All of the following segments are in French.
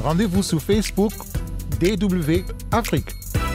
Rendez-vous sur Facebook DW Afrique.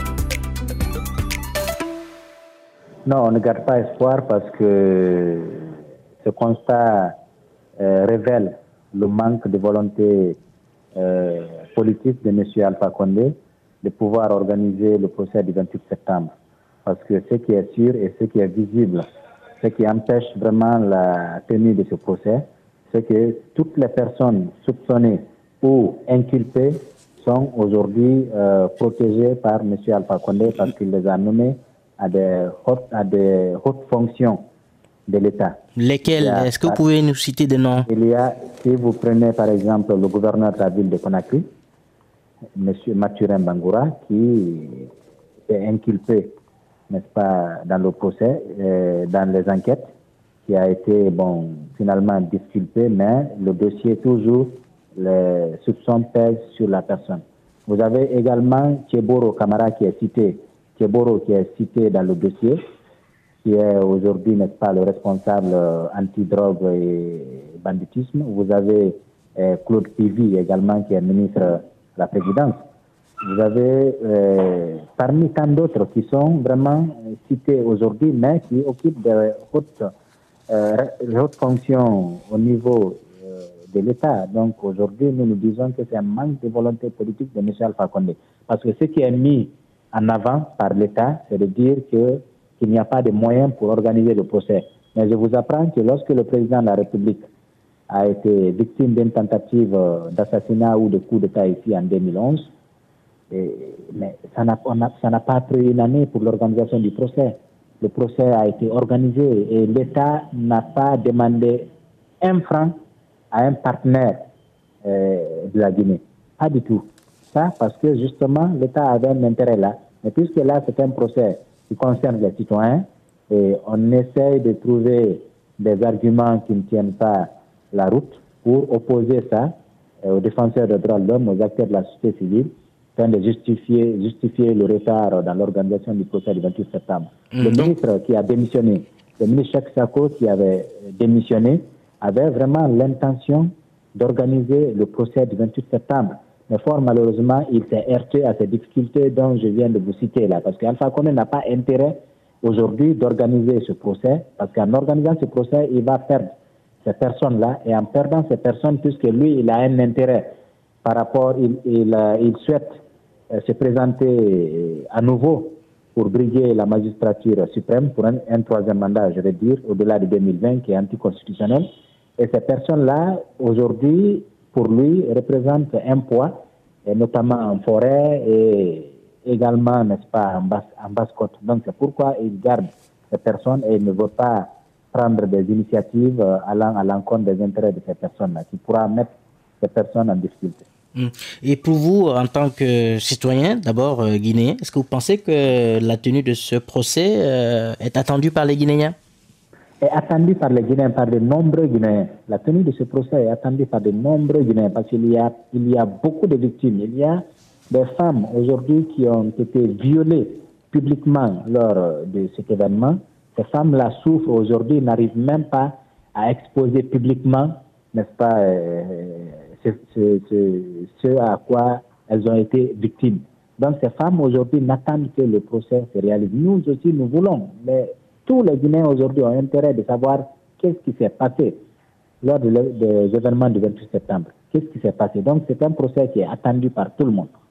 Non, on ne garde pas espoir parce que ce constat révèle le manque de volonté politique de M. Alpha Condé de pouvoir organiser le procès du 28 septembre. Parce que ce qui est sûr et ce qui est visible, ce qui empêche vraiment la tenue de ce procès, c'est que toutes les personnes soupçonnées ou inculpées sont aujourd'hui protégées par M. Alpha Condé parce qu'il les a nommés à des hautes fonctions de l'État. Lesquelles? Est-ce que vous pouvez nous citer des noms? Il y a, si vous prenez par exemple le gouverneur de la ville de Conakry, M. Mathurin Bangoura, qui est inculpé, n'est-ce pas, dans le procès, dans les enquêtes, qui a été, finalement disculpé, mais le dossier toujours, les soupçons pèsent sur la personne. Vous avez également Tcheboro Kamara qui est cité dans le dossier, qui est aujourd'hui, n'est-ce pas, le responsable anti-drogue et banditisme. Vous avez Claude Pivi également, qui est ministre de la Présidence. Vous avez parmi tant d'autres qui sont vraiment cités aujourd'hui, mais qui occupent des hautes fonctions au niveau de l'État. Donc aujourd'hui, nous disons que c'est un manque de volonté politique de M. Alpha Condé. Parce que ce qui est mis en avant par l'État, c'est de dire qu'il n'y a pas de moyens pour organiser le procès. Mais je vous apprends que lorsque le président de la République a été victime d'une tentative d'assassinat ou de coup d'État ici en 2011, mais ça n'a pas pris une année pour l'organisation du procès. Le procès a été organisé et l'État n'a pas demandé un franc à un partenaire de la Guinée. Pas du tout. Ça, parce que justement, l'État avait un intérêt là. Mais puisque là, c'est un procès qui concerne les citoyens, et on essaye de trouver des arguments qui ne tiennent pas la route pour opposer ça aux défenseurs des droits de l'homme, aux acteurs de la société civile, afin de justifier le retard dans l'organisation du procès du 28 septembre. Le ministre qui a démissionné, le ministre Cheikh Sako qui avait démissionné, avait vraiment l'intention d'organiser le procès du 28 septembre. Mais fort malheureusement, il s'est heurté à ces difficultés dont je viens de vous citer là. Parce qu'Alpha Condé n'a pas intérêt aujourd'hui d'organiser ce procès, parce qu'en organisant ce procès, il va perdre ces personnes-là, et en perdant ces personnes, puisque lui, il a un intérêt par rapport, il souhaite se présenter à nouveau pour briguer la magistrature suprême pour un troisième mandat, je vais dire, au-delà de 2020, qui est anticonstitutionnel. Et ces personnes-là, aujourd'hui, pour lui, représentent un poids, et notamment en forêt et également, n'est-ce pas, en basse-côte. Donc c'est pourquoi il garde ces personnes et il ne veut pas prendre des initiatives allant à l'encontre des intérêts de ces personnes-là, qui pourra mettre ces personnes en difficulté. Et pour vous, en tant que citoyen, d'abord guinéen, est-ce que vous pensez que la tenue de ce procès est attendue par les Guinéens? Est attendue par les Guinéens, par de nombreux Guinéens. La tenue de ce procès est attendue par de nombreux Guinéens parce qu'il y a beaucoup de victimes. Il y a des femmes aujourd'hui qui ont été violées publiquement lors de cet événement. Ces femmes-là souffrent aujourd'hui, n'arrivent même pas à exposer publiquement, n'est-ce pas, ce à quoi elles ont été victimes. Donc ces femmes aujourd'hui n'attendent que le procès se réalise. Nous aussi, nous voulons, mais tous les Guinéens aujourd'hui ont intérêt de savoir qu'est-ce qui s'est passé lors des événements du 28 septembre. Qu'est-ce qui s'est passé? Donc c'est un procès qui est attendu par tout le monde.